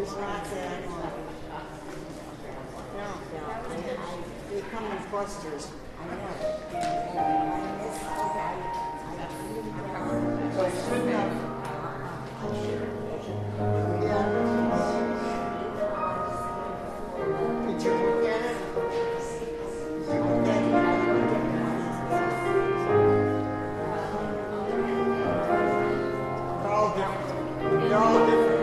there's lots of they come in clusters. I know. Did you look at it? They're all different. They're all different.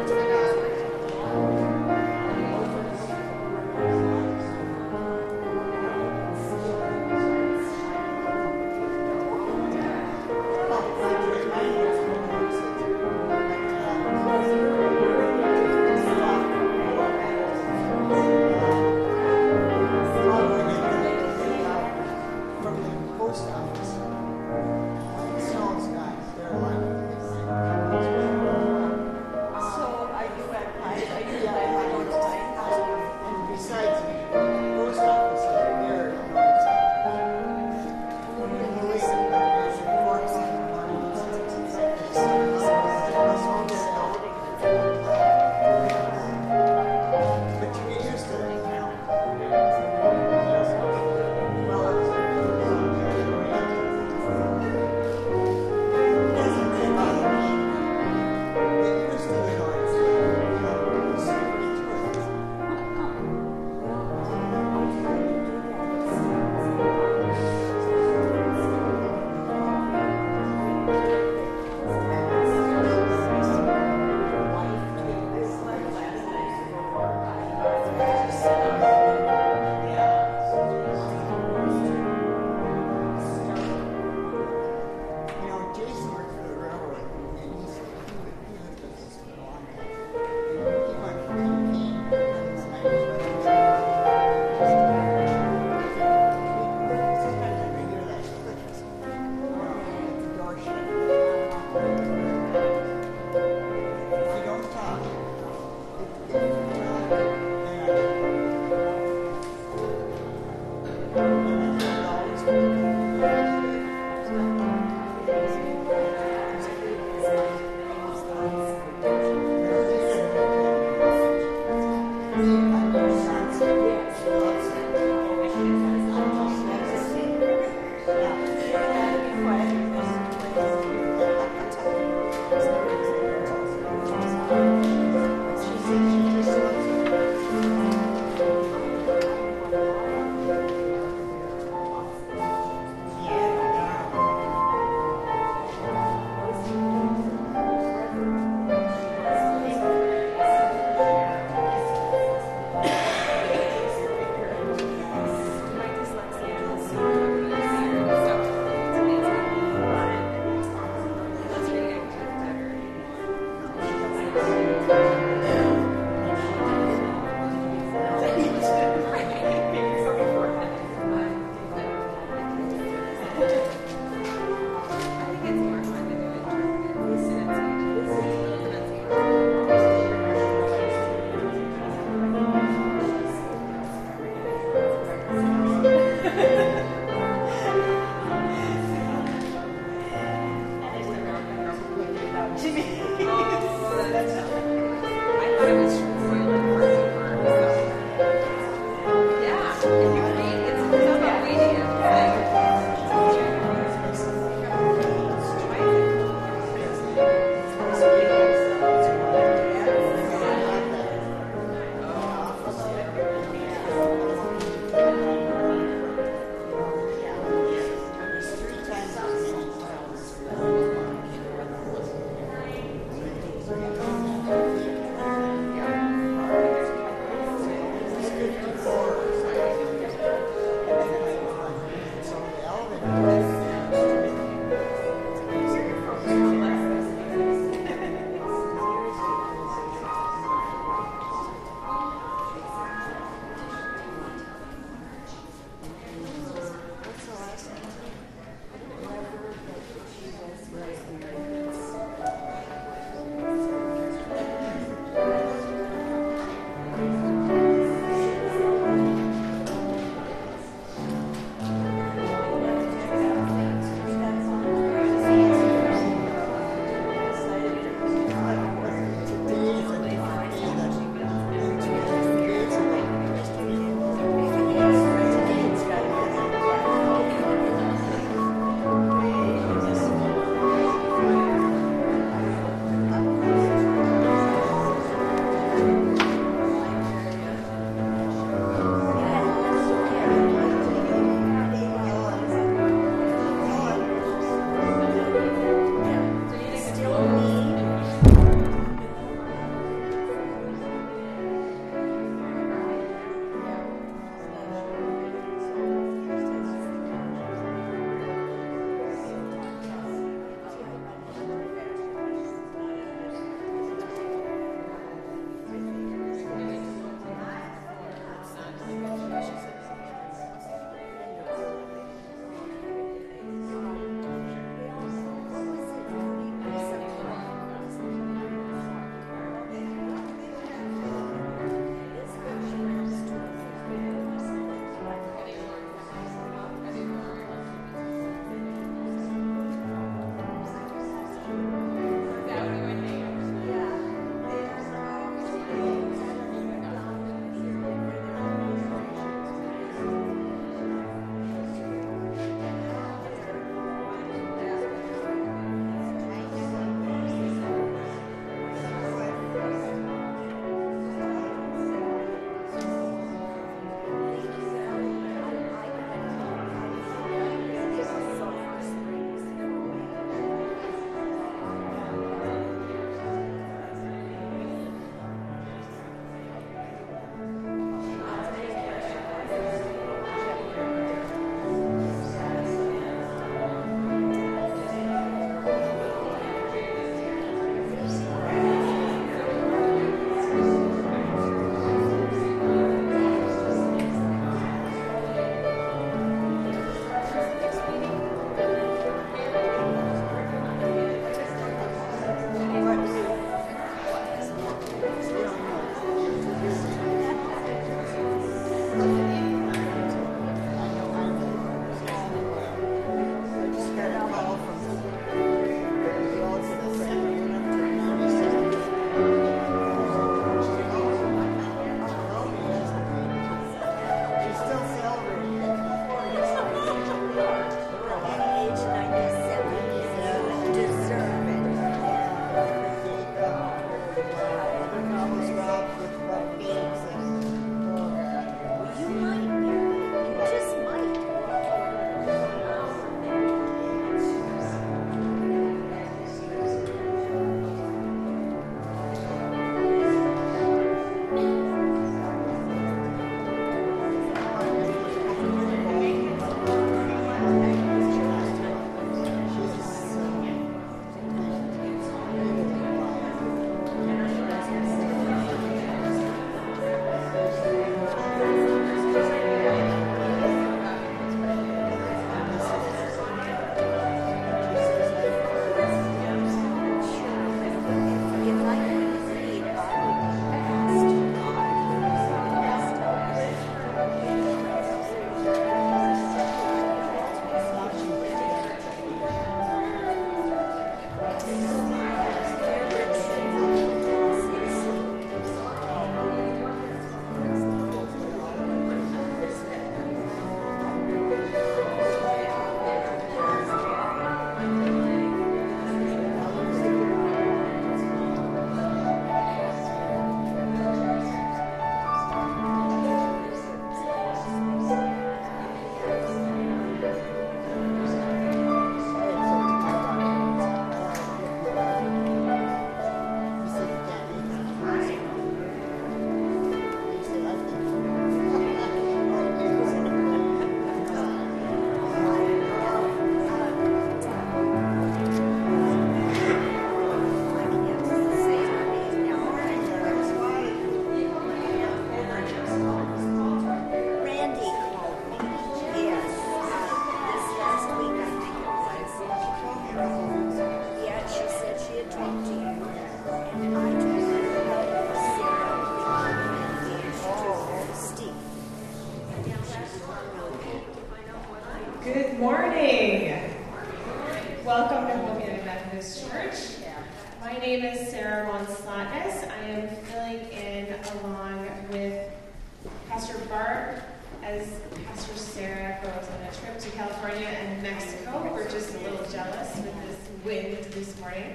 morning. Welcome to Hope United Methodist Church. My name is Sarah Ronslotness. I am filling in along with Pastor Bart as Pastor Sarah goes on a trip to California and Mexico. We're just a little jealous with this wind this morning.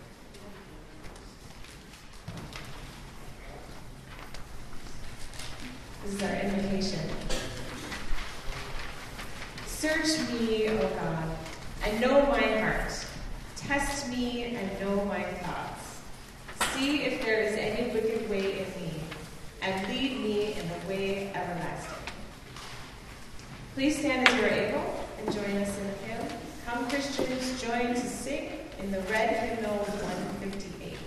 This is our invitation. Search me, O God, and know my heart. Test me and know my thoughts. See if there is any wicked way in me, and lead me in the way everlasting. Please stand as you are able and join us in the hymn. Come, Christians, join to sing in the red hymnal 158.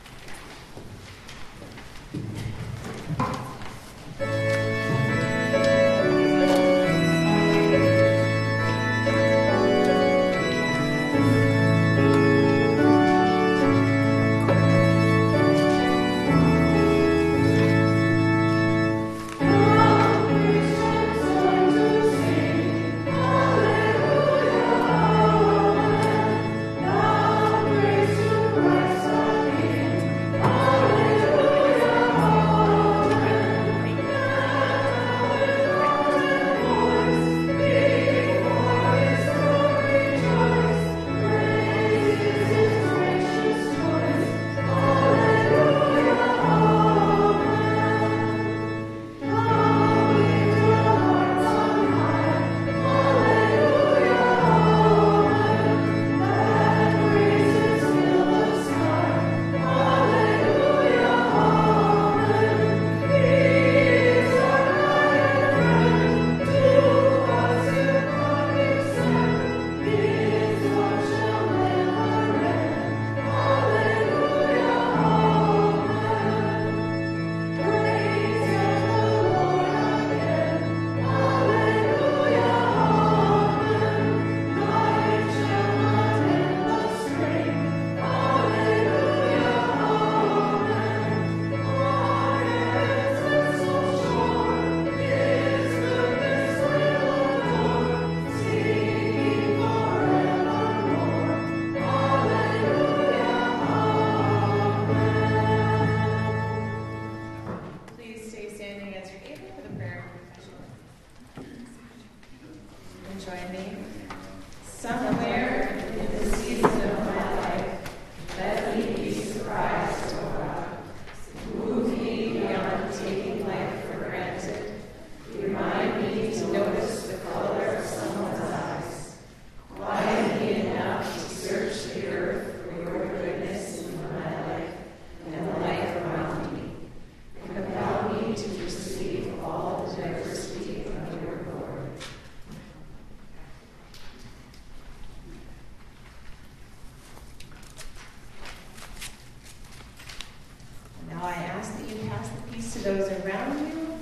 Those around you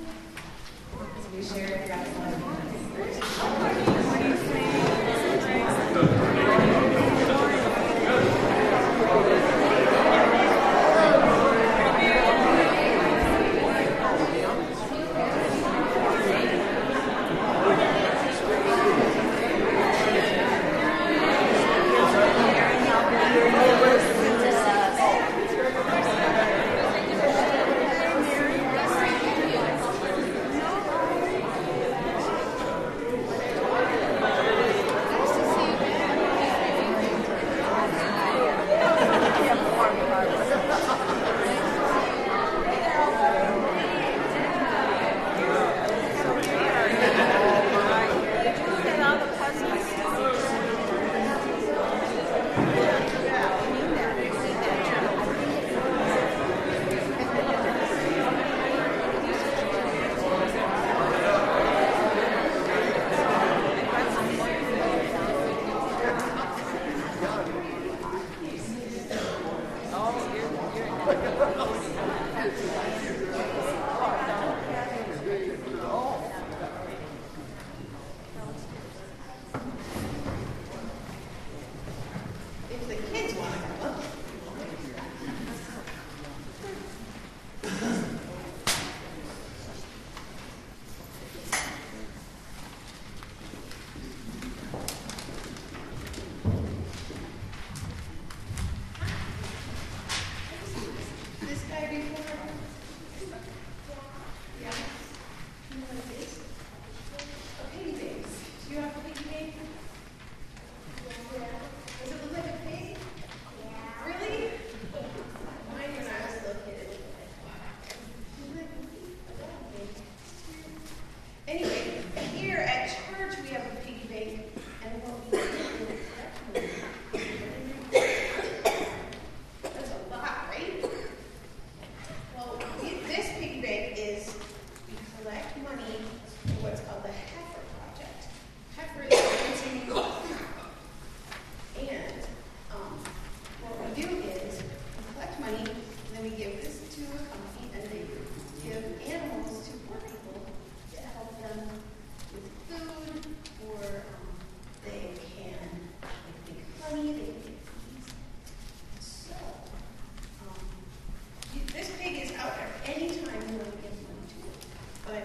as we share God's love.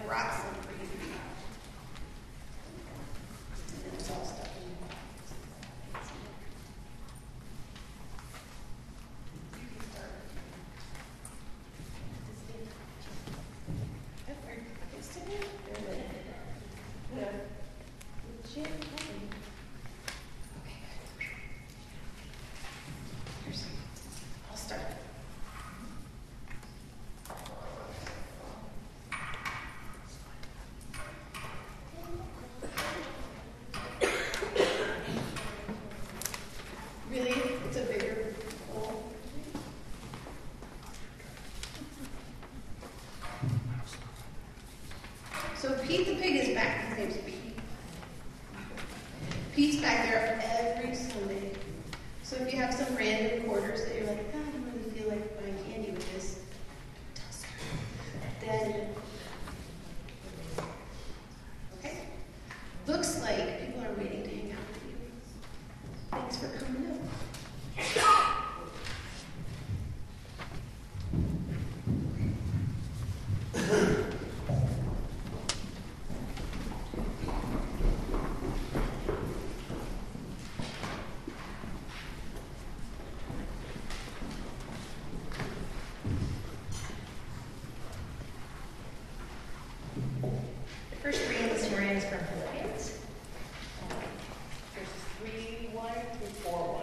brought some for you. And it's all stuck in the box. You can start. I'll start. Really? It's a bigger bowl. So Pete the pig is back. His name's Pete. Pete's back there every Sunday. So if you have some random quarters that you're like, I don't really feel like buying candy with this, then, okay. Looks like people are waiting to hang out with you. Thanks for coming up. First reading this morning is from Philippians, verses 3:1 through 4:1.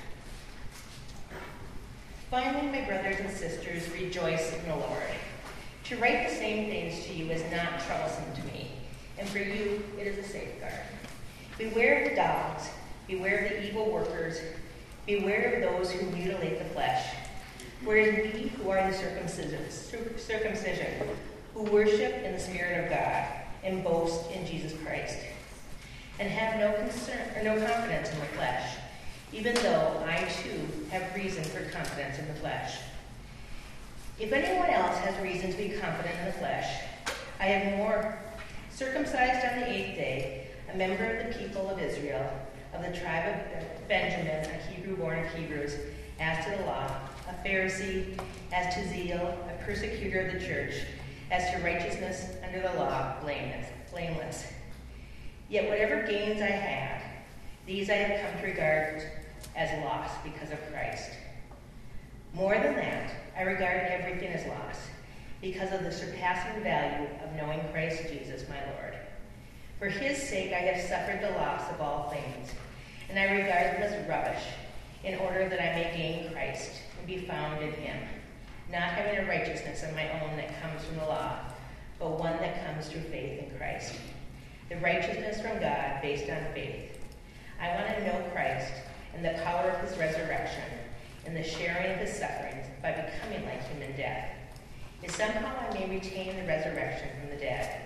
Finally, my brothers and sisters, rejoice in the Lord. To write the same things to you is not troublesome to me, and for you it is a safeguard. Beware of the dogs, beware of the evil workers, beware of those who mutilate the flesh. For it is we who are the circumcision, who worship in the Spirit of God, and boast in Jesus Christ, and have no confidence in the flesh, even though I too have reason for confidence in the flesh. If anyone else has reason to be confident in the flesh, I have more. Circumcised on the 8th day, a member of the people of Israel, of the tribe of Benjamin, a Hebrew born of Hebrews, as to the law, a Pharisee, as to zeal, a persecutor of the church, as to righteousness under the law, blameless. Yet whatever gains I had, these I have come to regard as loss because of Christ. More than that, I regard everything as loss, because of the surpassing value of knowing Christ Jesus my Lord. For his sake I have suffered the loss of all things, and I regard them as rubbish, in order that I may gain Christ and be found in him, not having a righteousness of my own that comes from the law, but one that comes through faith in Christ, the righteousness from God based on faith. I want to know Christ and the power of his resurrection and the sharing of his sufferings by becoming like him in death, if somehow I may retain the resurrection from the dead.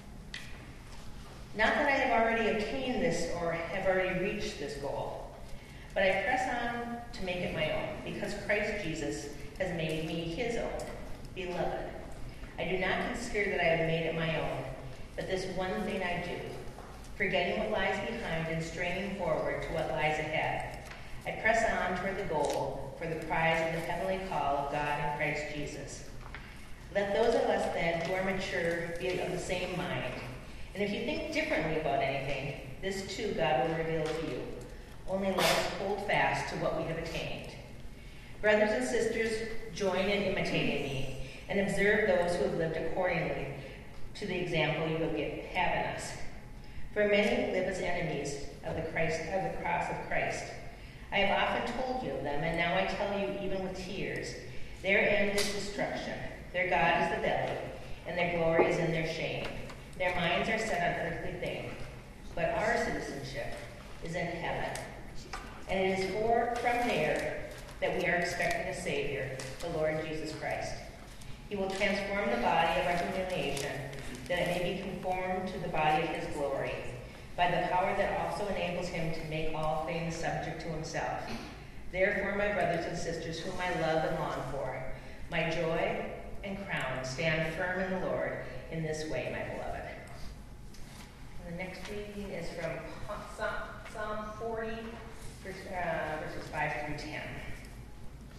Not that I have already obtained this or have already reached this goal, but I press on to make it my own, because Christ Jesus has made me his own. Beloved, I do not consider that I have made it my own, but this one thing I do, forgetting what lies behind and straining forward to what lies ahead. I press on toward the goal for the prize of the heavenly call of God in Christ Jesus. Let those of us then who are mature be of the same mind. And if you think differently about anything, this too God will reveal to you. Only let us hold fast to what we have attained. Brothers and sisters, join in imitating me, and observe those who have lived accordingly to the example you have in us. For many live as enemies of the cross of Christ. I have often told you of them, and now I tell you even with tears. Their end is destruction. Their God is the belly, and their glory is in their shame. Their minds are set on earthly things, but our citizenship is in heaven. And it is from there that we are expecting a Savior, the Lord Jesus Christ. He will transform the body of our humiliation, that it may be conformed to the body of his glory, by the power that also enables him to make all things subject to himself. Therefore, my brothers and sisters, whom I love and long for, my joy and crown, stand firm in the Lord in this way, my beloved. And the next reading is from Psalm 40, verses 5 through 10.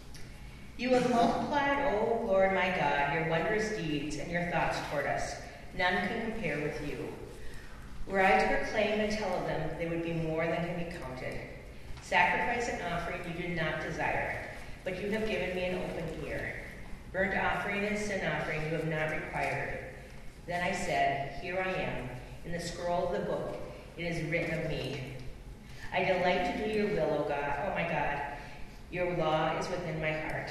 You have multiplied, O Lord my God, your wondrous deeds and your thoughts toward us. None can compare with you. Were I to proclaim and tell of them, they would be more than can be counted. Sacrifice and offering you did not desire, but you have given me an open ear. Burnt offering and sin offering you have not required. Then I said, Here I am. In the scroll of the book, it is written of me. I delight to do your will, O God. Oh my God, your law is within my heart.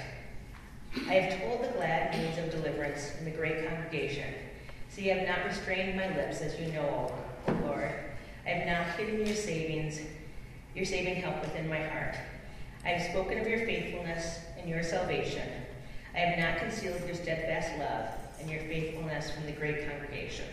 I have told the glad news of deliverance in the great congregation. See, I have not restrained my lips, as you know, O Lord. I have not hidden your saving help within my heart. I have spoken of your faithfulness and your salvation. I have not concealed your steadfast love and your faithfulness from the great congregation.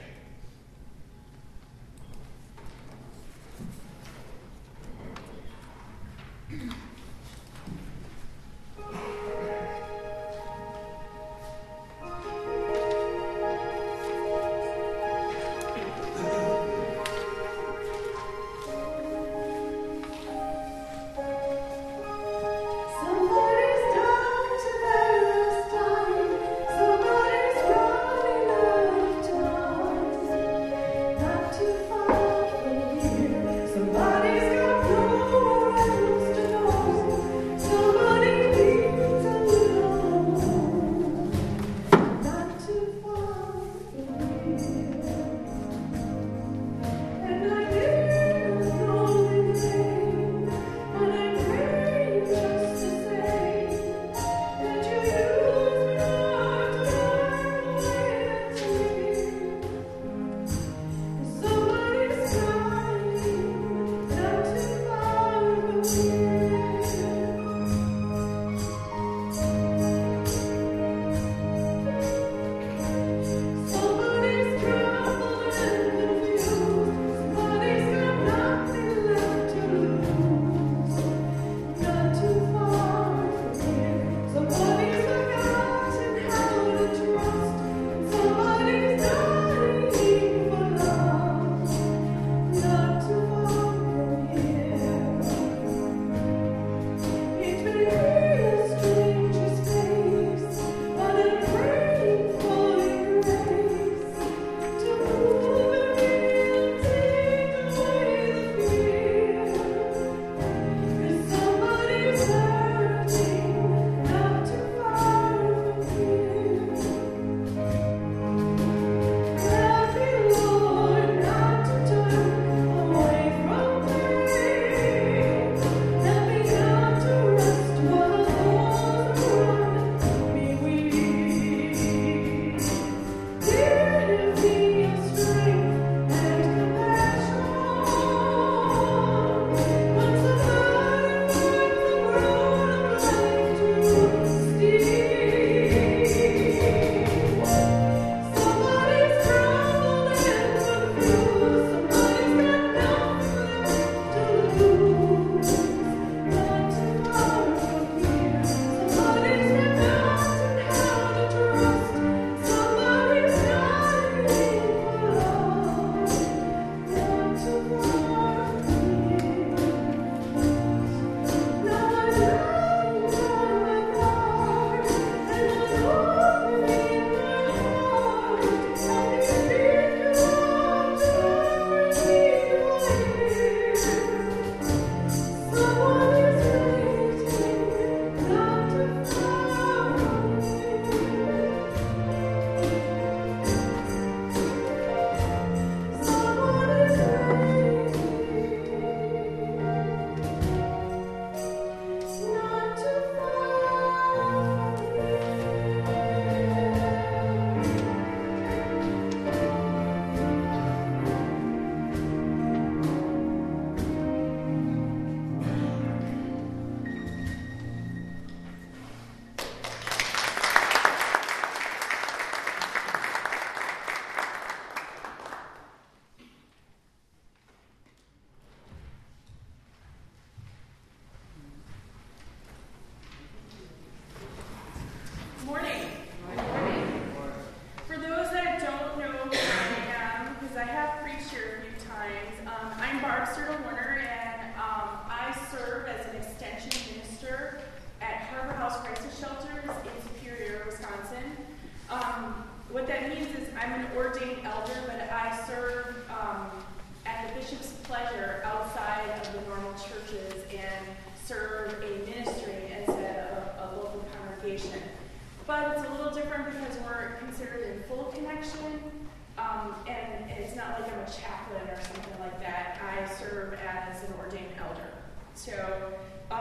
What that means is I'm an ordained elder, but I serve at the bishop's pleasure outside of the normal churches and serve a ministry instead of a local congregation. But it's a little different because we're considered in full connection, and it's not like I'm a chaplain or something like that. I serve as an ordained elder. So,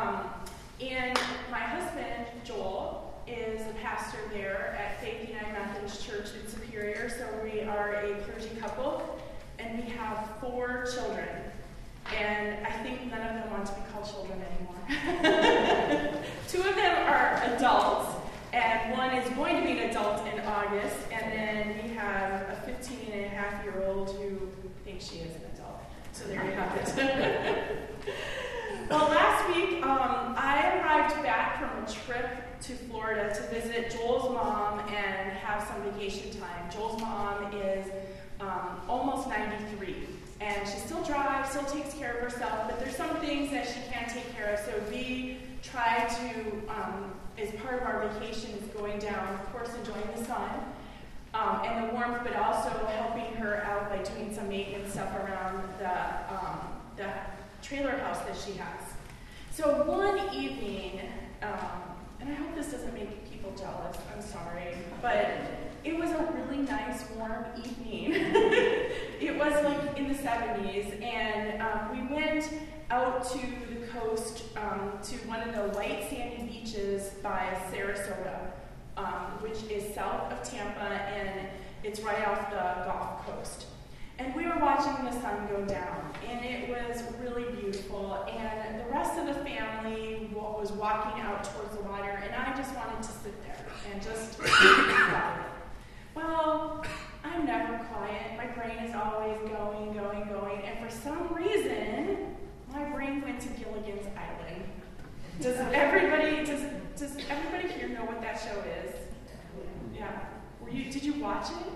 and my husband, Joel, is a pastor there at Faith United Methodist Church in Superior. So we are a clergy couple, and we have 4 children. And I think none of them want to be called children anymore. 2 of them are adults, and 1 is going to be an adult in August. And then we have a 15-and-a-half-year-old who thinks she is an adult. So there you have it. Well, last week, I arrived back from a trip to Florida to visit Joel's mom and have some vacation time. Joel's mom is almost 93, and she still drives, still takes care of herself, but there's some things that she can't take care of, so we try to, as part of our vacation, is going down, of course, enjoying the sun and the warmth, but also helping her out by doing some maintenance stuff around the trailer house that she has. So one evening, and I hope this doesn't make people jealous, I'm sorry, but it was a really nice, warm evening. It was like in the 70s, and we went out to the coast to one of the white sandy beaches by Sarasota, which is south of Tampa, and it's right off the Gulf Coast. And we were watching the sun go down, and it was really beautiful, and the rest of the family was walking out towards the water, and I just wanted to sit there and just be quiet. Well, I'm never quiet. My brain is always going, and for some reason, my brain went to Gilligan's Island. Does everybody here know what that show is? Yeah. Did you watch it?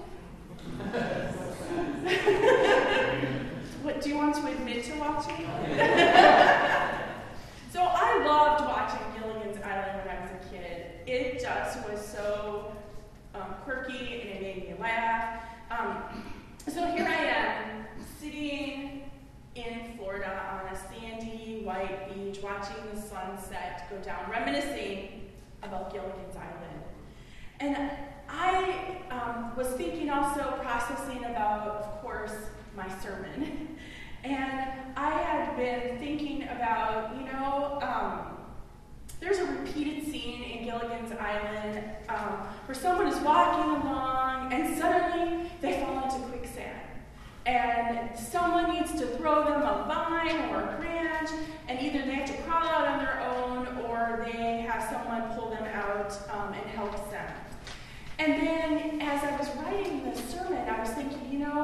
What, do you want to admit to watching? So I loved watching Gilligan's Island when I was a kid. It just was so quirky, and it made me laugh. So here I am, sitting in Florida on a sandy white beach, watching the sunset go down, reminiscing about Gilligan's Island. And I was thinking also, processing about, of course, my sermon. And I had been thinking about, there's a repeated scene in Gilligan's Island where someone is walking along and suddenly they fall into quicksand. And someone needs to throw them a vine or a branch, and either they have to crawl out on their own or they have someone pull them out and help them. And then as I was writing the sermon, I was thinking,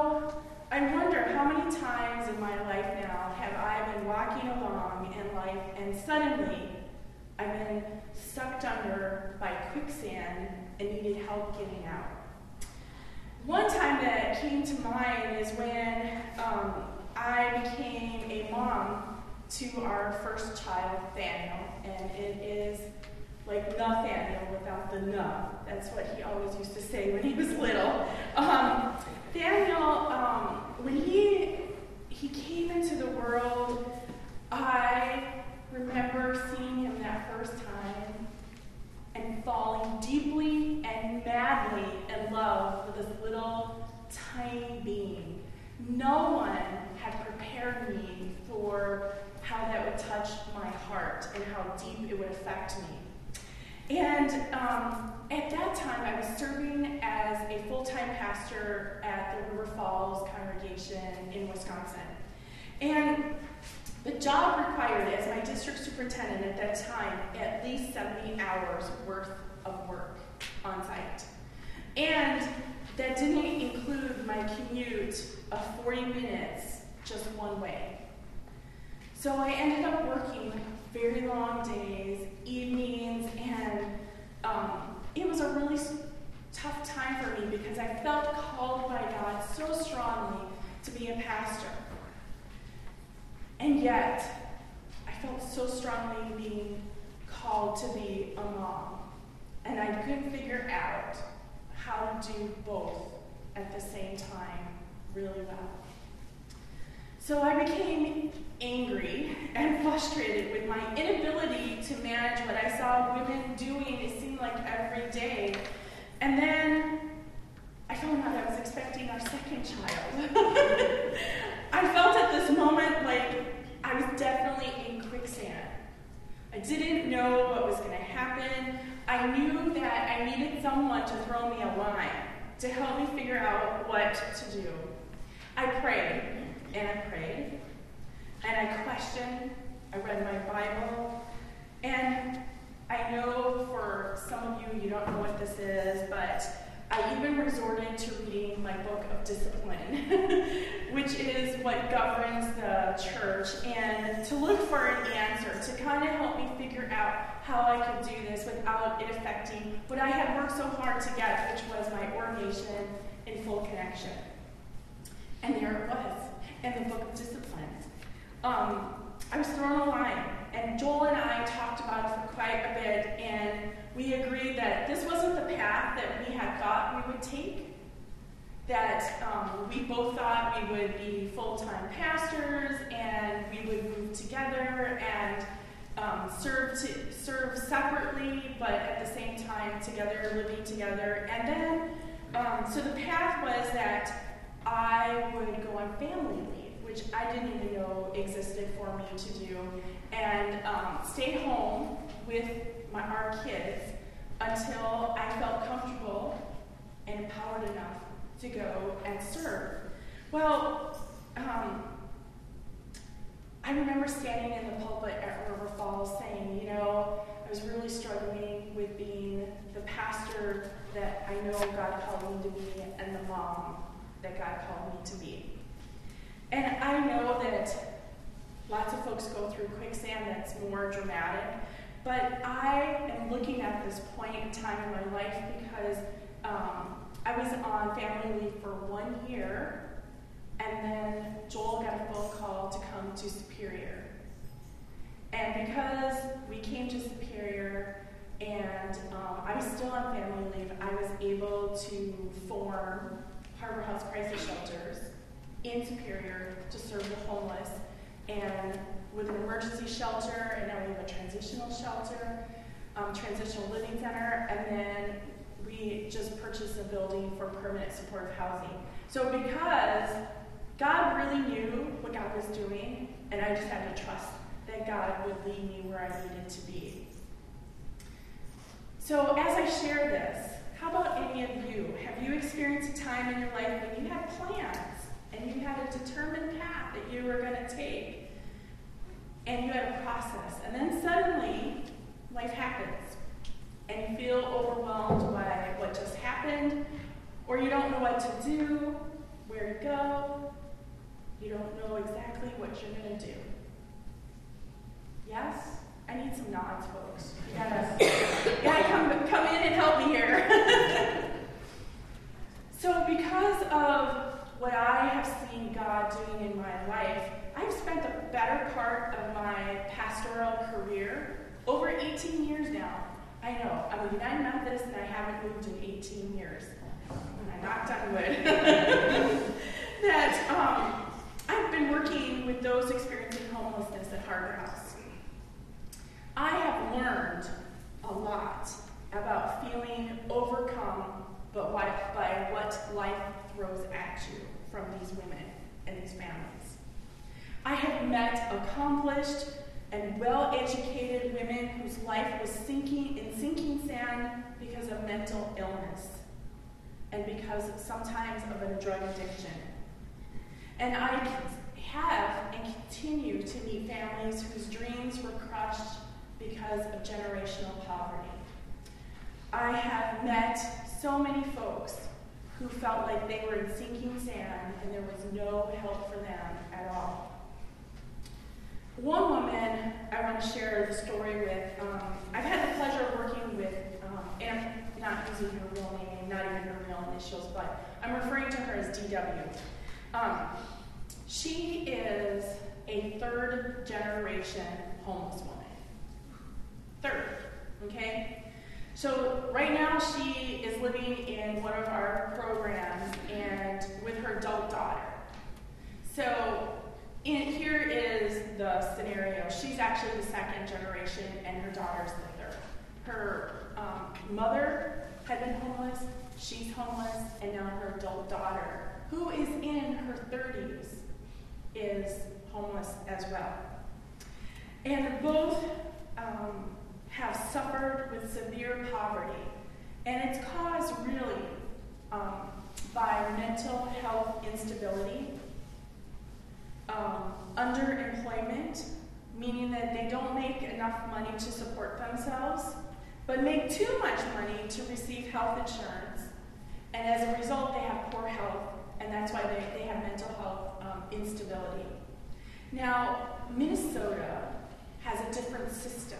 I wonder how many times in my life now have I been walking along in life and suddenly I've been sucked under by quicksand and needed help getting out. One time that came to mind is when I became a mom to our first child, Daniel, and it is like Nathaniel without the "na." That's what he always used to say when he was little. Daniel, when he came into the world, I remember seeing him that first time and falling deeply and madly in love with this little tiny being. No one had prepared me for how that would touch my heart and how deep it would affect me. And at that time, I was serving as a full-time pastor at the River Falls congregation in Wisconsin. And the job required, as my district superintendent at that time, at least 70 hours worth of work on site. And that didn't include my commute of 40 minutes just one way. So I ended up working very long days, evenings, and it was a really tough time for me because I felt called by God so strongly to be a pastor. And yet, I felt so strongly being called to be a mom. And I couldn't figure out how to do both at the So I became angry and frustrated with my inability to manage what I saw women doing, it seemed like every day. And then I found out I was expecting our second child. I felt at this moment like I was definitely in quicksand. I didn't know what was going to happen. I knew that I needed someone to throw me a line, to help me figure out what to do. I prayed, and I questioned, I read my Bible, and I know for some of you don't know what this is, but I even resorted to reading my book of discipline, which is what governs the church, and to look for an answer, to kind of help me figure out how I could do this without it affecting what I had worked so hard to get, which was my ordination in full connection. And there it was, in the book of discipline. I was thrown a line, and Joel and I talked about it for quite a bit, and we agreed that this wasn't the path that we had thought we would take, that we both thought we would be full-time pastors, and we would move together and serve separately, but at the same time together, living together. And then, so the path was that I would go on family leave, which I didn't even know existed for me to do, and stay home with our kids until I felt comfortable and empowered enough to go and serve. Well, I remember standing in the pulpit at River Falls saying, I was really struggling with being the pastor that I know God called me to be and the mom that God called me to be. And I know that lots of folks go through quicksand that's more dramatic, but I am looking at this point in time in my life because I was on family leave for 1 year, and then Joel got a phone call to come to Superior. And because we came to Superior and I was still on family leave, I was able to form Harbor House Crisis Shelters in Superior to serve the homeless, and with an emergency shelter, and now we have a transitional shelter, transitional living center, and then we just purchased a building for permanent supportive housing. So because God really knew what God was doing, and I just had to trust that God would lead me where I needed to be. So as I share this, how about any of you? Have you experienced a time in your life when you had plans and you had a determined path that you were going to take, and you had a process, and then suddenly life happens and you feel overwhelmed by what just happened, or you don't know what to do, where to go, you don't know exactly what you're going to do? Yes? I need some nods, folks. You gotta come in and help me here. So because of what I have seen God doing in my life, I've spent the better part of my pastoral career, over 18 years now. I know, I'm a United Methodist and I haven't moved in 18 years. And I knocked on wood. That I've been working with those experiencing homelessness at Harbor House. I have learned a lot about feeling overcome by what life throws at you from these women and these families. I have met accomplished and well-educated women whose life was sinking sand because of mental illness and because sometimes of a drug addiction. And I have and continue to meet families whose dreams were crushed because of generational poverty. I have met so many folks who felt like they were in sinking sand and there was no help for them at all. One woman I want to share the story with, I've had the pleasure of working with, and I'm not using her real name, not even her real initials, but I'm referring to her as DW. She is a third generation homeless woman. Third, okay? So right now she is living in one of our programs and with her adult daughter. So And here is the scenario. She's actually the second generation, and her daughter's the third. Her mother had been homeless, she's homeless, and now her adult daughter, who is in her 30s, is homeless as well. And both have suffered with severe poverty, and it's caused really by mental health instability, underemployment, meaning that they don't make enough money to support themselves, but make too much money to receive health insurance. And as a result, they have poor health, and that's why they have mental health instability. Now, Minnesota has a different system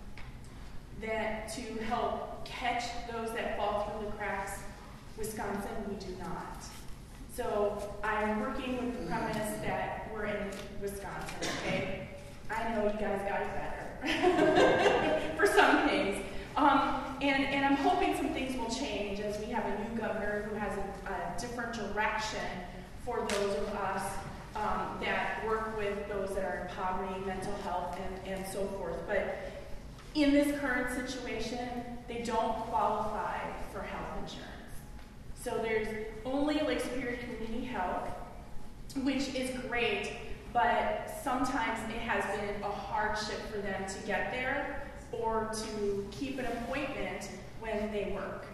that to help catch those that fall through the cracks. Wisconsin, we do not. So I'm working with the premise that we're in Wisconsin, okay? I know you guys got it better for some things. And I'm hoping some things will change as we have a new governor who has a different direction for those of us that work with those that are in poverty, mental health, and so forth. But in this current situation, they don't qualify for health insurance. So there's only Lake Superior Community Health, which is great, but sometimes it has been a hardship for them to get there or to keep an appointment when they work.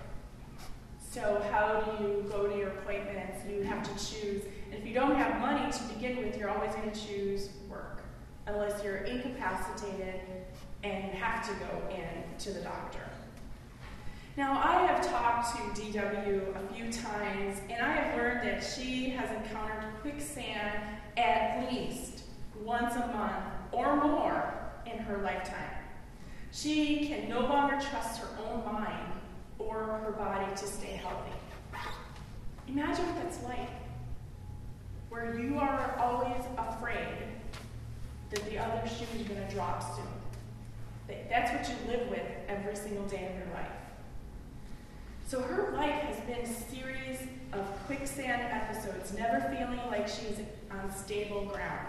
So how do you go to your appointments? You have to choose. And if you don't have money to begin with, you're always going to choose work, unless you're incapacitated and you have to go in to the doctor. Now, I have talked to DW a few times, and I have learned that she has encountered quicksand at least once a month or more in her lifetime. She can no longer trust her own mind or her body to stay healthy. Imagine what that's like, where you are always afraid that the other shoe is going to drop soon. That's what you live with every single day of your life. So her life has been a series of quicksand episodes, never feeling like she's on stable ground.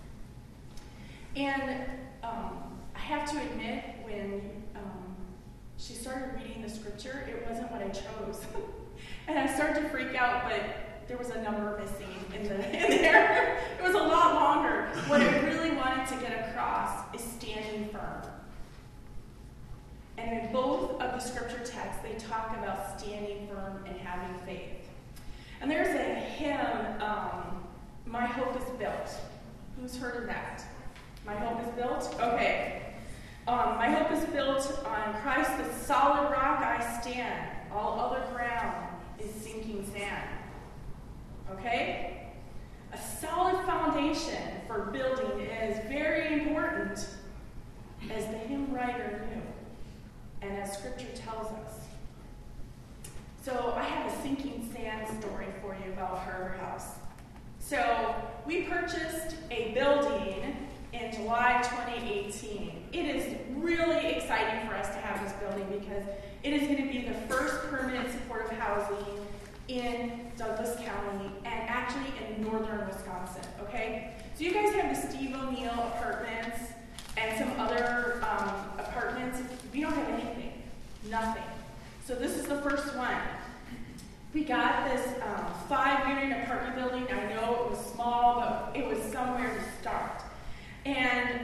And I have to admit, when she started reading the scripture, it wasn't what I chose. And I started to freak out, but there was a number missing in there. It was a lot longer. What I really wanted to get across is standing firm. And in both of the scripture texts, they talk about standing firm and having faith. And there's a hymn, My Hope is Built. Who's heard of that? My Hope is Built? Okay. My hope is built on Christ, the solid rock I stand. All other ground is sinking sand. Okay? A solid foundation for building is very important, as the hymn writer knew, and as Scripture tells us. So I have a sinking sand story for you about her house. So we purchased a building in July 2018. It is really exciting for us to have this building because it is going to be the first permanent supportive housing in Douglas County and actually in northern Wisconsin, okay? So you guys have the Steve O'Neill apartments and some other apartments. We don't have anything, nothing. So this is the first one. We got this 5-unit apartment building. I know it was small, but it was somewhere to start. And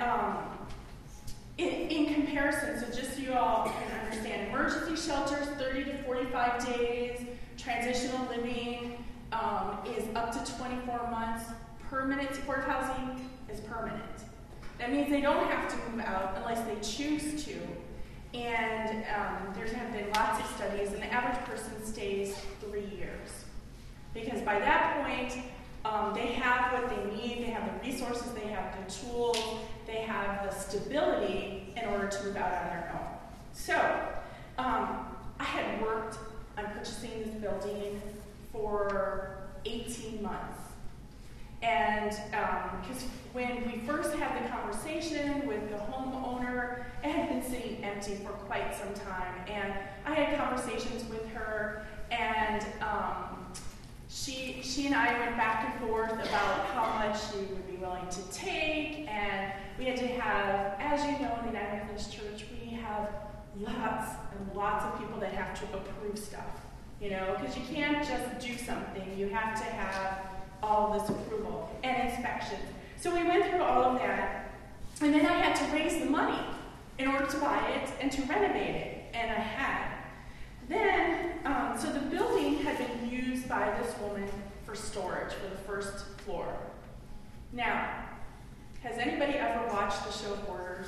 in comparison, so just so you all can understand, emergency shelters, 30 to 45 days, transitional living is up to 24 months, permanent supportive housing is permanent. That means they don't have to move out unless they choose to. And there have been lots of studies, and the average person stays 3 years. Because by that point, they have what they need, they have the resources, they have the tools, they have the stability in order to move out on their own. So, I had worked on purchasing this building for 18 months. And because when we first had the conversation with the homeowner, it had been sitting empty for quite some time. And I had conversations with her, and she and I went back and forth about how much she would be willing to take, and we had to have, as you know, in the United Methodist Church, we have lots and lots of people that have to approve stuff, because you can't just do something. You have to have all of this approval and inspections. So we went through all of that, and then I had to raise the money in order to buy it and to renovate it, and I had. Then, so the building had been used by this woman for storage for the first floor. Now, has anybody ever watched the show Hoarders?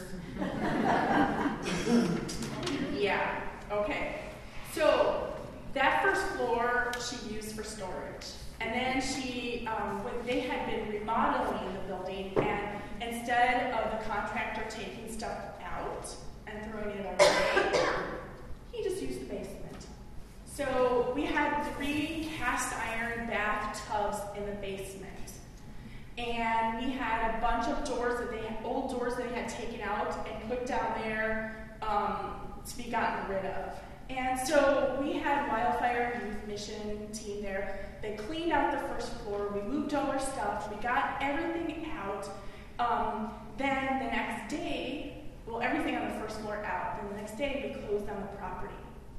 Yeah, okay. So, that first floor she used for storage. And then when they had been remodeling the building, and instead of the contractor taking stuff out and throwing it away, he just used the basement. So we had 3 cast iron bathtubs in the basement. And we had a bunch of old doors that they had taken out and put down there to be gotten rid of. And so we had Wildfire Youth Mission team there. They cleaned out the first floor. We moved all our stuff. We got everything out. Then the next day, everything on the first floor out. Then the next day, we closed on the property.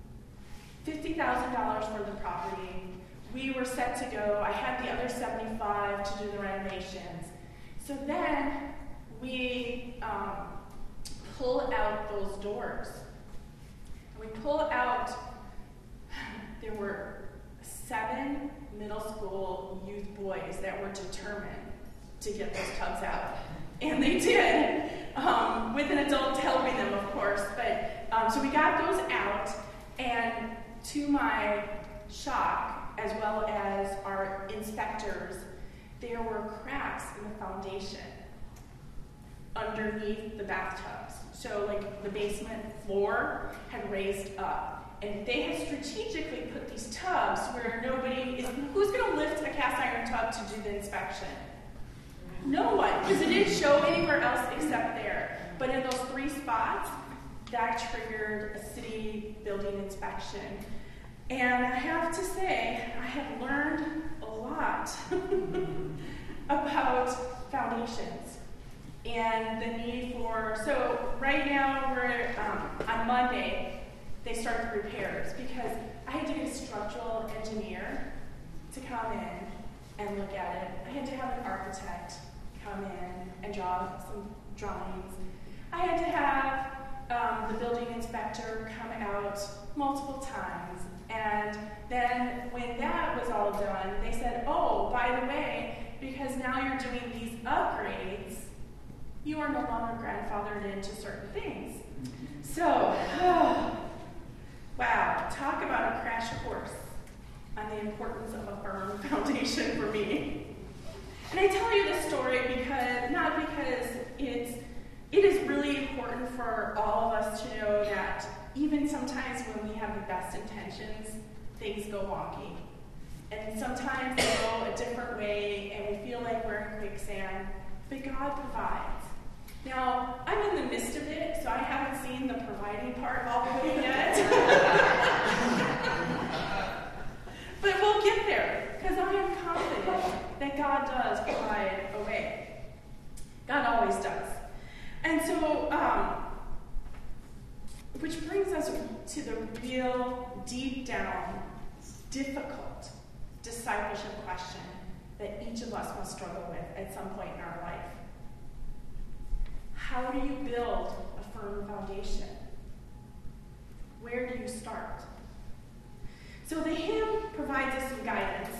$50,000 for the property. We were set to go. I had the other 75 to do the renovations. So then we pull out those doors. And we pull out, there were 7 middle school youth boys that were determined to get those tubs out. And they did, with an adult helping them, of course. But so we got those out, and to my shock, as well as our inspectors, there were cracks in the foundation underneath the bathtubs. So, the basement floor had raised up. And they had strategically put these tubs where who's going to lift a cast iron tub to do the inspection? No one, because it didn't show anywhere else except there. But in those 3 spots, that triggered a city building inspection. And I have to say, I have learned a lot about foundations and the need so right now we're, on Monday, they start the repairs because I had to get a structural engineer to come in and look at it. I had to have an architect come in and draw some drawings. I had to have the building inspector come out multiple times. And then when that was all done, they said, oh, by the way, because now you're doing these upgrades, you are no longer grandfathered into certain things. So, wow, talk about a crash course on the importance of a firm foundation for me. And I tell you this story not because it is really important for all of us to know that even sometimes when we have the best intentions, things go wonky. And sometimes they go a different way and we feel like we're in quicksand, but God provides. Now, I'm in the midst of it, so I haven't seen the providing part all the way yet. But we'll get there, because I am confident that God does provide a way. God always does. And so, which brings us to the real, deep down, difficult discipleship question that each of us must struggle with at some point in our life. How do you build a firm foundation? Where do you start? So the hymn provides us some guidance.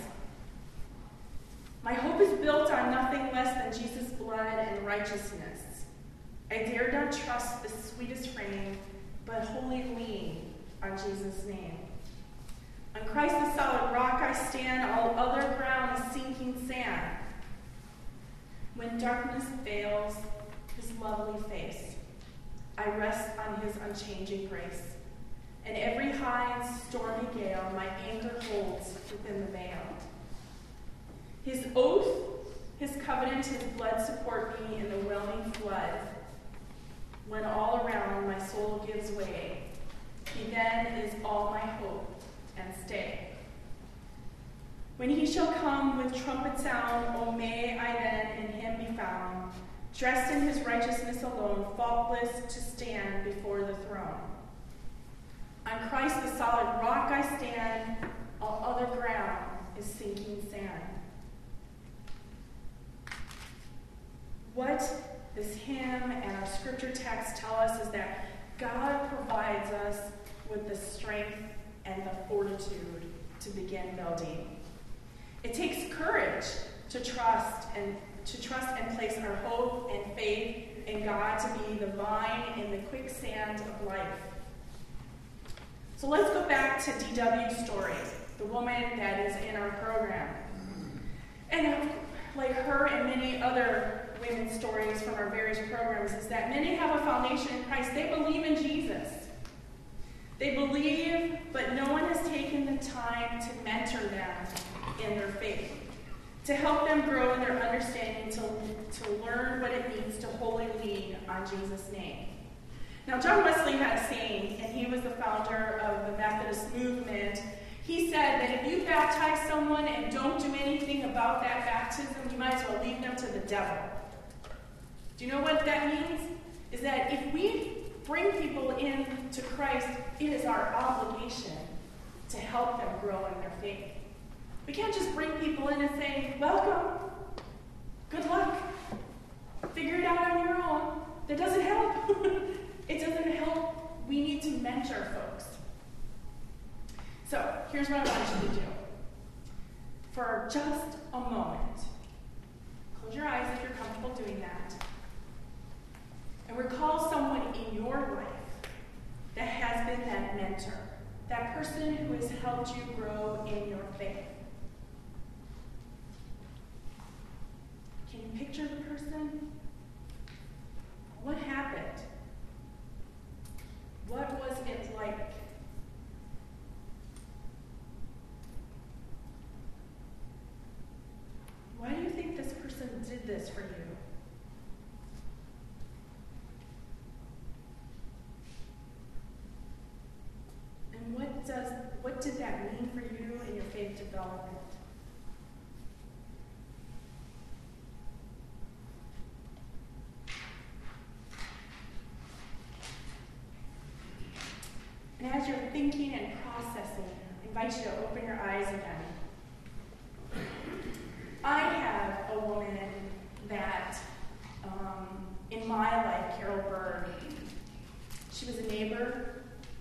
My hope is built on nothing less than Jesus' blood and righteousness. I dare not trust the sweetest frame, but wholly lean on Jesus' name. On Christ the solid rock I stand, all other ground is sinking sand. When darkness veils his lovely face, I rest on his unchanging grace. And every high and stormy gale my anchor holds within the veil. His oath, his covenant, his blood support me in the whelming flood. When all around my soul gives way, he then is all my hope and stay. When he shall come with trumpet sound, O may I then in him be found, dressed in his righteousness alone, faultless to stand before the throne. On Christ the solid rock I stand, all other ground is sinking sand. What this hymn and our scripture text tell us is that God provides us with the strength and the fortitude to begin building. It takes courage to trust and place our hope and faith in God to be the vine in the quicksand of life. So let's go back to DW's story, the woman that is in our program. And like her and many other women's stories from our various programs is that many have a foundation in Christ. They believe in Jesus. They believe, but no one has taken the time to mentor them in their faith, to help them grow in their understanding, to learn what it means to wholly lean on Jesus' name. Now, John Wesley had a saying, and he was the founder of the Methodist movement. He said that if you baptize someone and don't do anything about that baptism, you might as well leave them to the devil. Do you know what that means? Is that if we bring people in to Christ, it is our obligation to help them grow in their faith. We can't just bring people in and say, welcome, good luck, figure it out on your own. That doesn't help. It doesn't help. We need to mentor folks. So here's what I want you to do. For just a moment, close your eyes if you're comfortable doing that, and recall someone in your life that has been that mentor, that person who has helped you grow in your faith. Can you picture the person? What happened? What was it like? Why do you think this person did this for you? And what did that mean for you in your faith development? And as you're thinking and processing, I invite you to open your eyes again. I have a woman that, in my life, Carol Bird, she was a neighbor.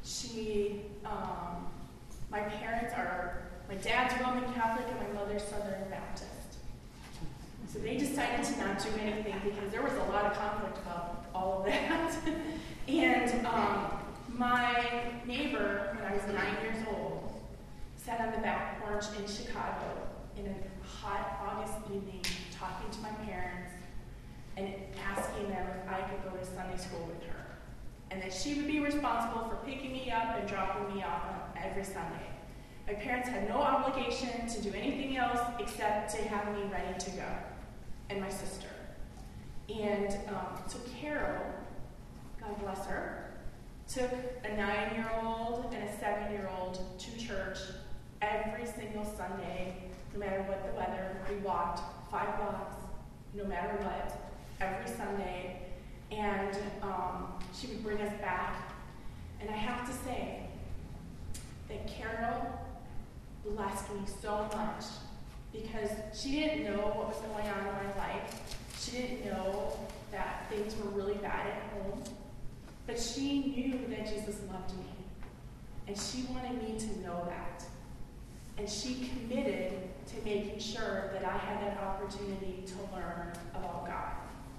My parents my dad's Roman Catholic and my mother's Southern Baptist. So they decided to not do anything because there was a lot of conflict about all of that. And my neighbor, when I was 9 years old, sat on the back porch in Chicago in a hot August evening talking to my parents and asking them if I could go to Sunday school with her. And that she would be responsible for picking me up and dropping me off every Sunday. My parents had no obligation to do anything else except to have me ready to go, and my sister. And so Carol, God bless her, took a 9-year-old and a 7-year-old to church every single Sunday, no matter what the weather. We walked 5 blocks, no matter what, every Sunday. And she would bring us back. And I have to say that Carol blessed me so much because she didn't know what was going on in my life. She didn't know that things were really bad at home. But she knew that Jesus loved me. And she wanted me to know that. And she committed to making sure that I had that opportunity to learn about God.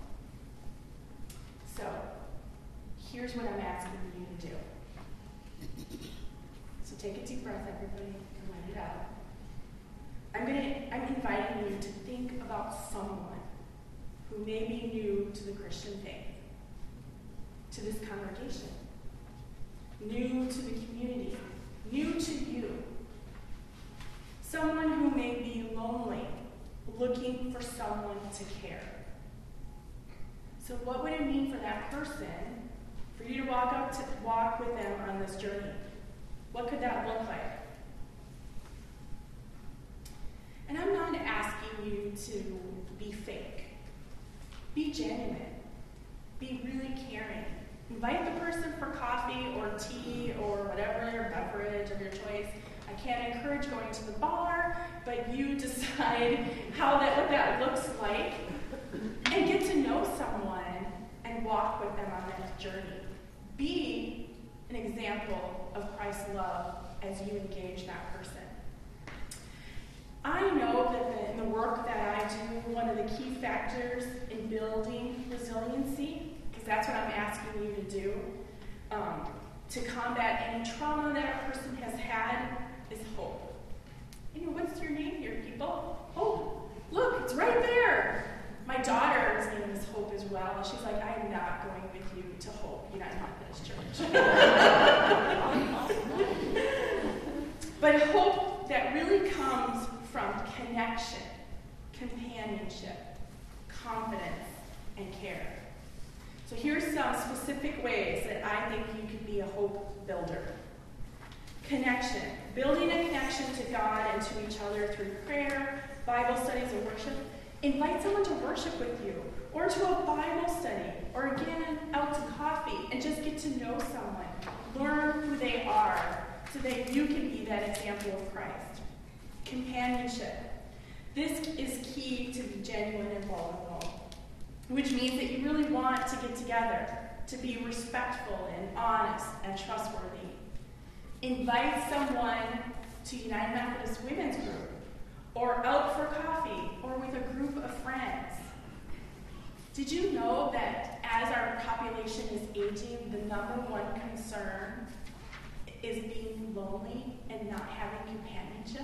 So, here's what I'm asking you to do. So take a deep breath, everybody, and let it out. I'm inviting you to think about someone who may be new to the Christian faith, to this congregation, new to the community, new to you. Someone who may be lonely, looking for someone to care. So what would it mean for that person, for you to walk with them on this journey? What could that look like? And I'm not asking you to be fake. Be genuine. Be really caring. Invite the person for coffee or tea or whatever your beverage of your choice. I can't encourage going to the bar, but you decide what that looks like, and get to know someone and walk with them on that journey. Be an example of Christ's love as you engage that person. I know that in the work that I do, one of the key factors in building resiliency, because that's what I'm asking you to do, to combat any trauma that a person has had, is hope. And what's your name here, people? Hope. Look, it's right there. My daughter's name is Hope as well. She's like, I am not going with you to Hope United Methodist Church. But hope that really comes from connection, companionship, confidence, and care. So here's some specific ways that I think you could be a hope builder. Connection. Building a connection to God and to each other through prayer, Bible studies, and worship. Invite someone to worship with you, or to a Bible study, or again, out to coffee, and just get to know someone. Learn who they are, so that you can be that example of Christ. Companionship. This is key to be genuine and vulnerable, which means that you really want to get together, to be respectful and honest and trustworthy. Invite someone to United Methodist Women's Group, or out for coffee, or with a group of friends. Did you know that as our population is aging, the number one concern is being lonely and not having companionship?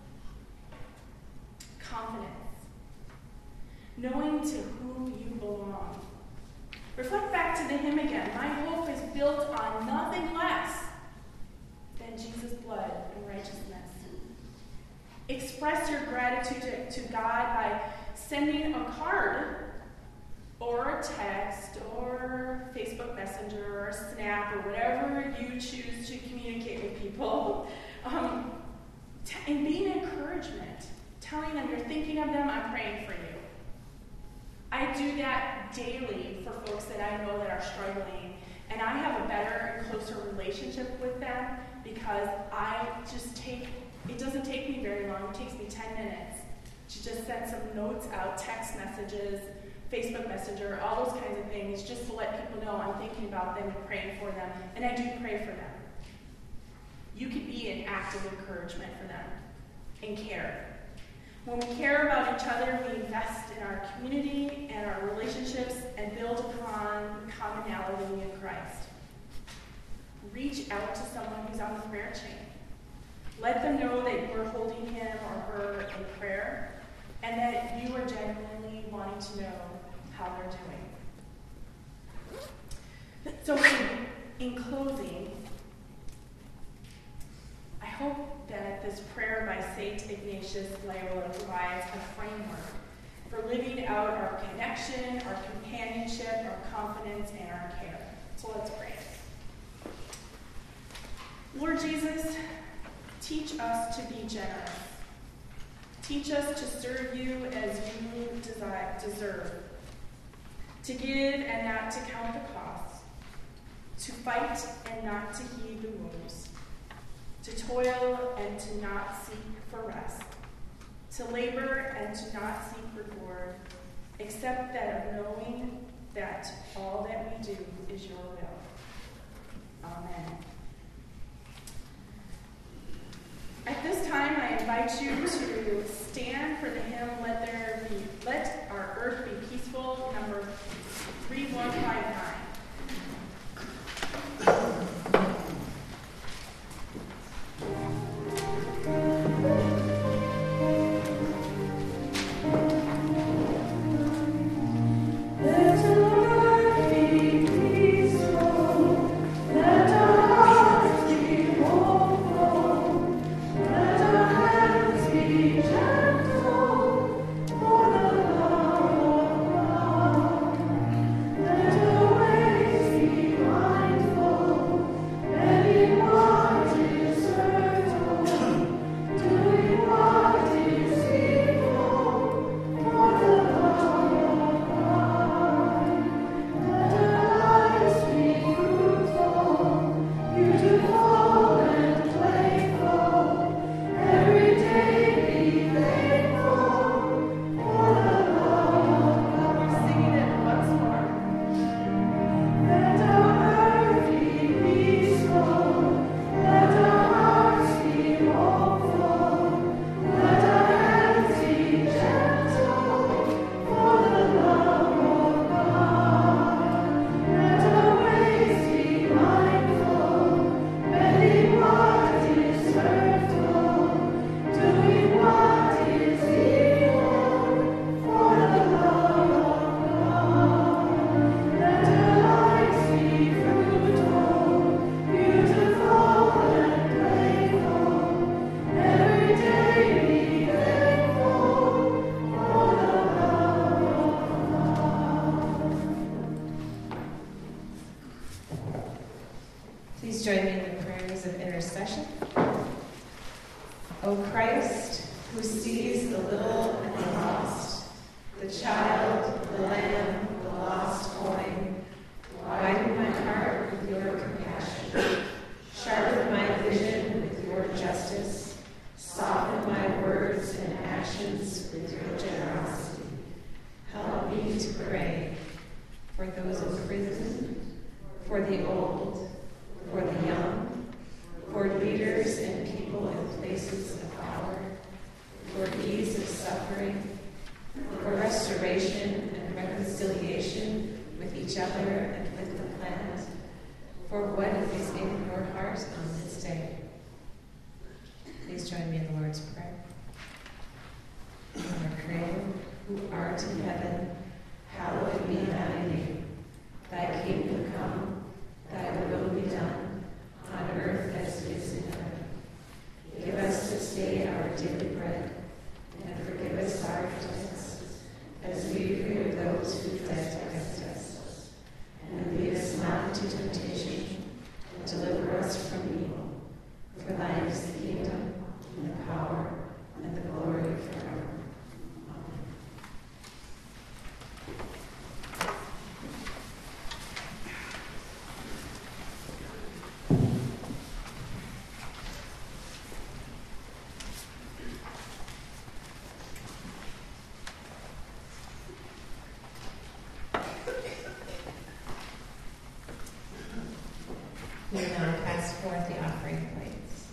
Confidence. Knowing to who you belong. Reflect back to the hymn again. My hope is built on nothing less than Jesus' blood and righteousness. Express your gratitude to God by sending a card or a text or Facebook Messenger or Snap or whatever you choose to communicate with people. And being an encouragement. Telling them you're thinking of them, I'm praying for you. I do that daily for folks that I know that are struggling, and I have a better and closer relationship with them because it doesn't take me very long. It takes me 10 minutes to just send some notes out, text messages, Facebook Messenger, all those kinds of things, just to let people know I'm thinking about them and praying for them, and I do pray for them. You could be an active encouragement for them and care. When we care about each other, we invest in our community and our relationships and build upon commonality in Christ. Reach out to someone who's on the prayer chain. Let them know that you're holding him or her in prayer and that you are genuinely wanting to know how they're doing. So in closing, I hope that this prayer by St. Ignatius Loyola provides a framework for living out our connection, our companionship, our confidence, and our care. So let's pray. Lord Jesus, teach us to be generous. Teach us to serve you as you deserve. To give and not to count the cost. To fight and not to heed the wounds. To toil and to not seek for rest, to labor and to not seek reward, except that of knowing that all that we do is your will. Amen. At this time, I invite you to stand for the hymn, Let Our Earth Be Peaceful, number 3159. Oh O Christ, who sees the little and the lost, the child, the lamb, the lost coin, widen my heart with your compassion, sharpen my vision with your justice, soften my words and actions with your generosity. Help me to pray for those in prison, for the old, for the young, for leaders and people in places of power, for ease of suffering, for restoration and reconciliation with each other and with the planet, for what is in your heart on this day. Please join me in the Lord's Prayer. Our Creator, who art in heaven, hallowed be thy name. Thy kingdom come, thy will be done, on earth as it is in heaven. Give us this day our daily bread, and forgive us our debts, as we forgive those who trespass against us. And lead us not into temptation, but deliver us from evil. For thine is the kingdom, and the power, and the glory forever. We will now pass forth the offering plates.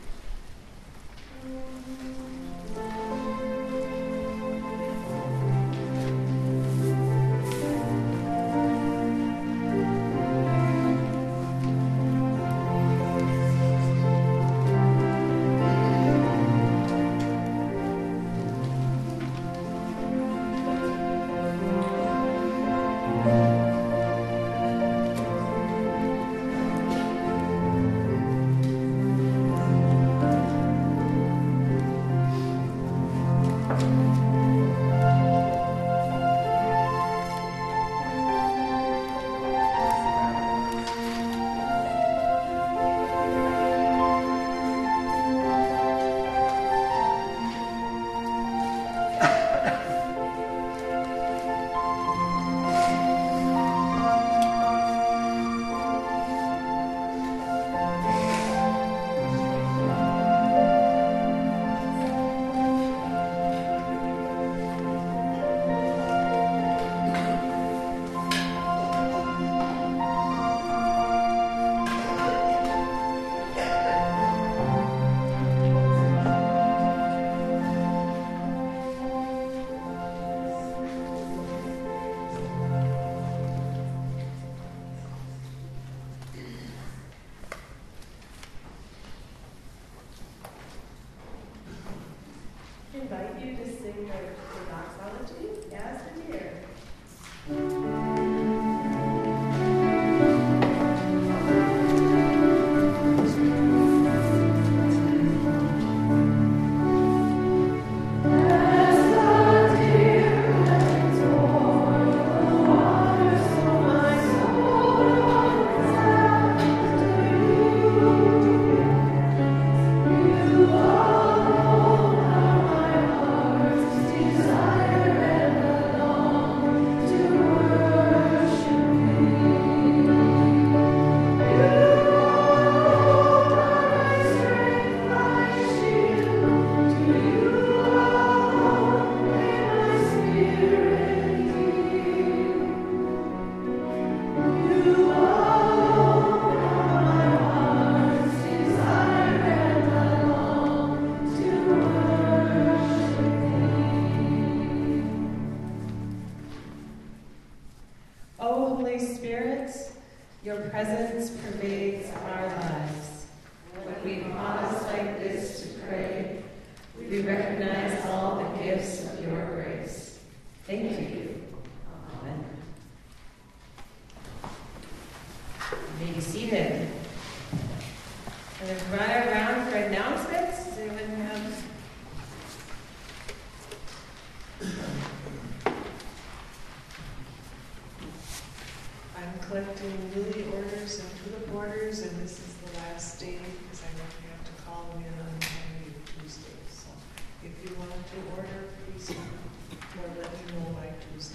Invite you to sing the doxology as the deer. O Holy Spirit, your presence pervades our lives. When we pause like this to pray, we recognize all the gifts of your grace. Thank you. Amen. You may be seated. I'm going to run around for announcements. Does anyone have? I'm collecting lily orders and tulip orders, and this is the last day because I know we have to call them in on Monday Tuesday. So if you want to order, please let me know by Tuesday.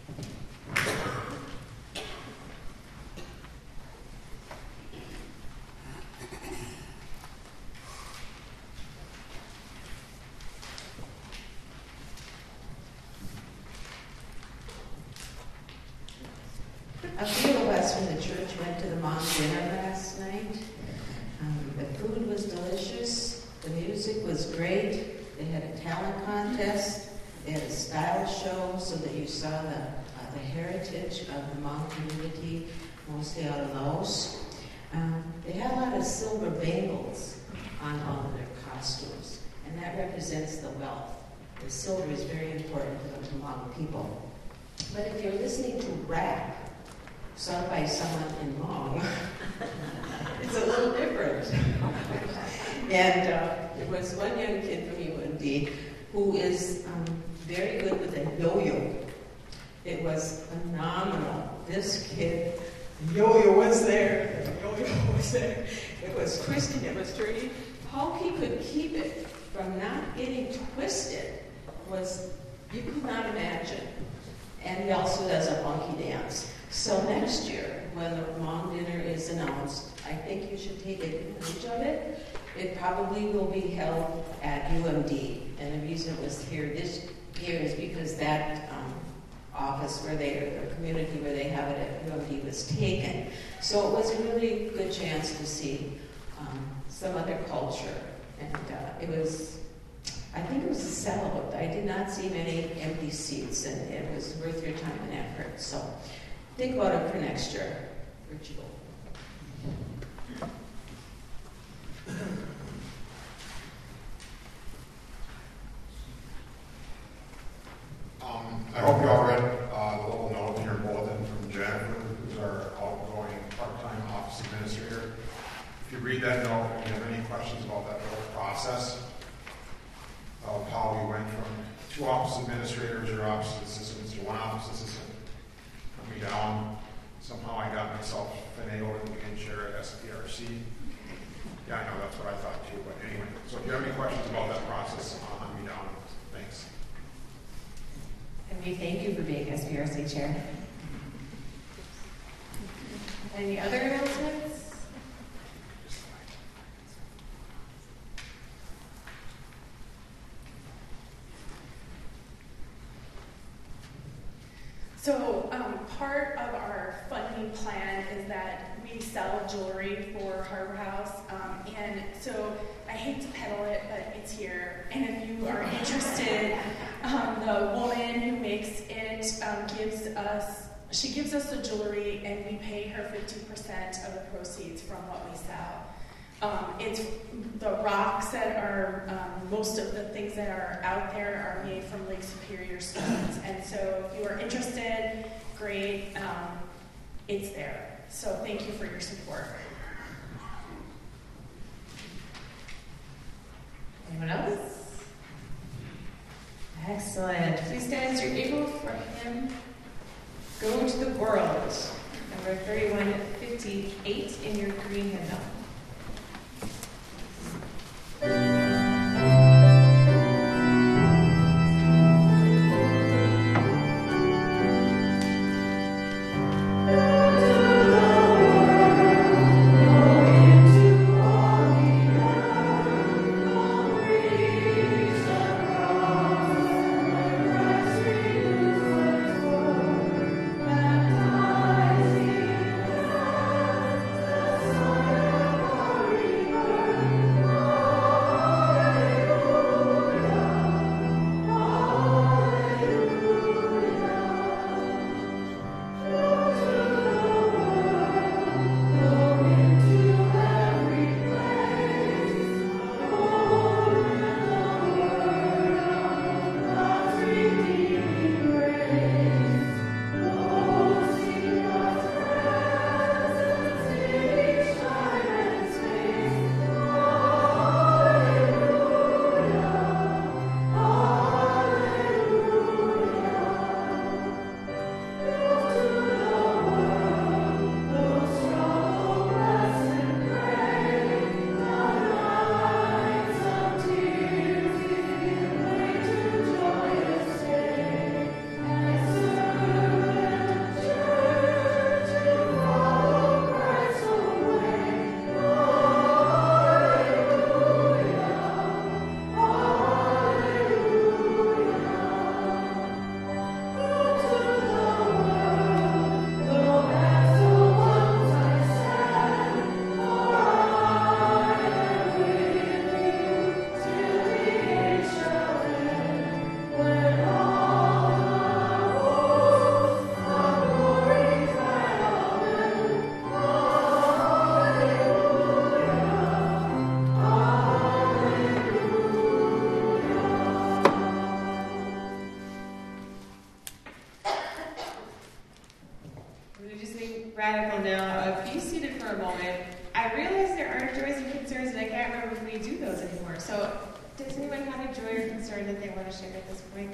A few of us from the church went to the mom dinner last night. The food was delicious. The music was great. They had a talent contest. They had a style show so that you saw the heritage of the Hmong community, mostly out of Laos. They had a lot of silver bangles on all of their costumes, and that represents the wealth. The silver is very important to the Hmong people. But if you're listening to rap sung by someone in Hmong, it's a little different. And there was one young kid from UND who is very good with a yo-yo. It was phenomenal. This kid, the yo-yo was there, the yo-yo was there. It was twisting, it was turning. How he could keep it from not getting twisted was, you could not imagine. And he also does a funky dance. So next year, when the mom dinner is announced, I think you should take advantage of it. It probably will be held at UMD. And the reason it was here this year is because that office where the community where they have it at UMD was taken. So it was a really good chance to see some other culture. And it was, I think it was a sellout. I did not see many empty seats, and it was worth your time and effort. So think about it for next year, virtual. I hope you all read the little note in your bulletin from Jennifer, who's our outgoing part-time office administrator. If you read that note and you have any questions about that whole process of how we went from 2 office administrators or office assistants to 1 office assistant, put me down. Somehow I got myself finagled and became chair at SPRC. Yeah, I know that's what I thought too, but anyway. So if you have any questions about that process, hunt me down. Thanks. And we thank you for being SPRC chair. Any other announcements? So part of our funding plan is that we sell jewelry for Harbor House. And so I hate to peddle it, but it's here. And if you are interested, the woman who makes it gives us the jewelry, and we pay her 50% of the proceeds from what we sell. It's the rocks that are, most of the things that are out there are made from Lake Superior stones. And so if you are interested, great, it's there. So thank you for your support. Anyone else? Excellent. Please stand as you're able for him. Go to the world. Number 3158 in your green handout. Baptizing us, the Son radical now of be seated for a moment. I realize there are joys and concerns, and I can't remember if we do those anymore. So, does anyone have a joy or concern that they want to share at this point?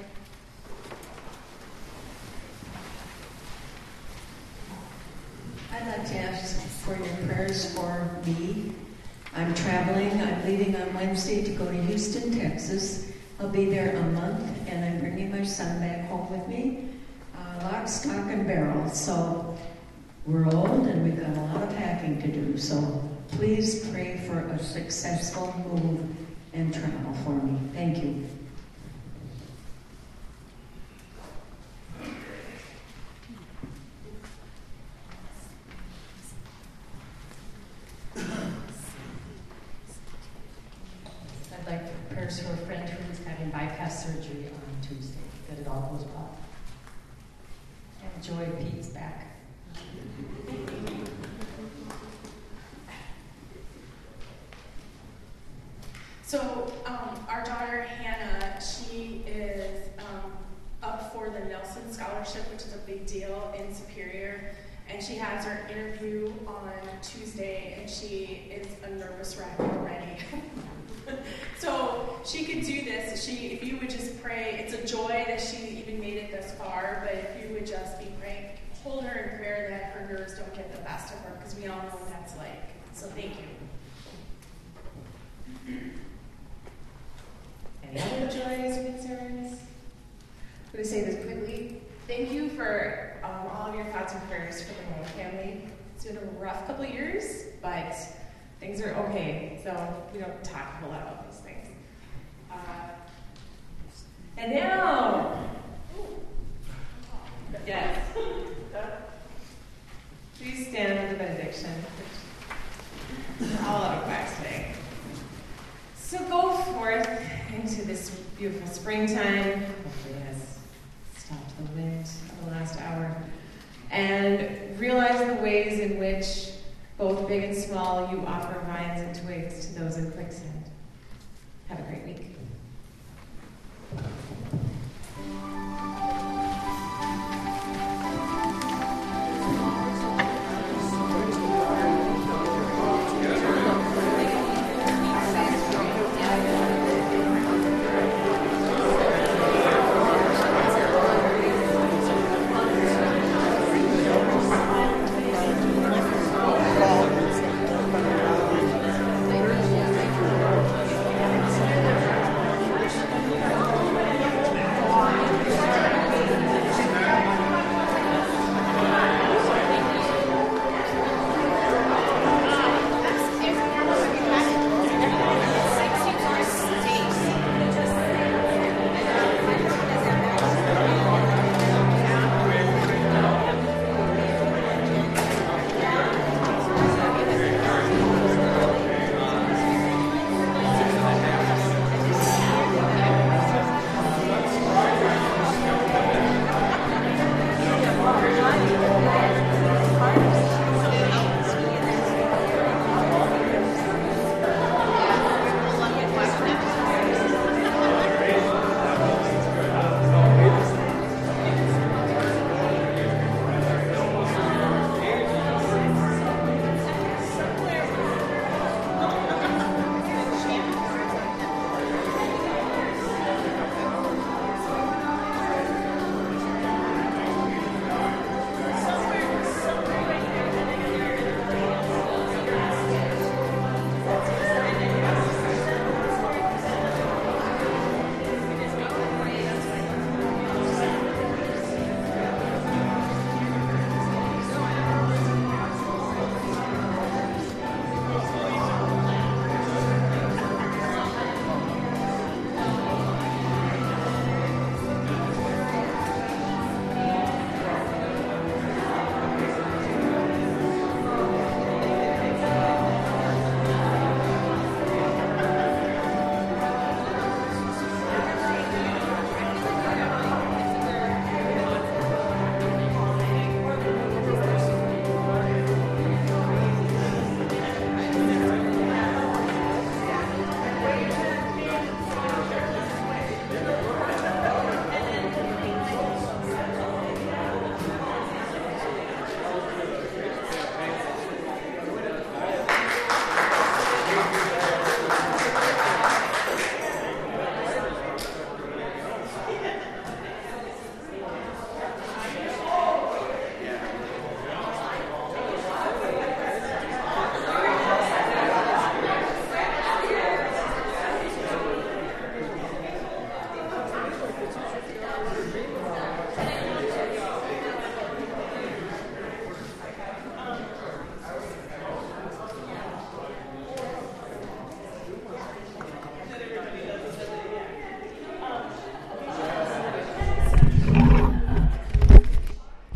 I'd like to ask for your prayers for me. I'm traveling. I'm leaving on Wednesday to go to Houston, Texas. I'll be there a month, and I'm bringing my son back home with me, lock, stock, and barrel. So we're old, and we've got a lot of packing to do. So please pray for a successful move and travel for me. Thank you. I'd like prayers for a friend who's having bypass surgery on Tuesday, that it all goes well. And Joy Pete's back. So our daughter Hannah, she is up for the Nelson Scholarship, which is a big deal in Superior, and she has her interview on Tuesday, and she is a nervous wreck already. So she could do this. If you would just pray, it's a joy that she even made it this far, but if you would just be praying, hold her in prayer that her nerves don't get the best of her, because we all know what that's like. So thank you. Any other joys or concerns? I'm going to say this quickly. Thank you for all of your thoughts and prayers for the Moen family. It's been a rough couple of years, but things are okay, so we don't talk a whole lot about these things. And now, yes, please stand for the benediction. We're all out of class today. So go forth into this beautiful springtime. Hopefully it has stopped the wind.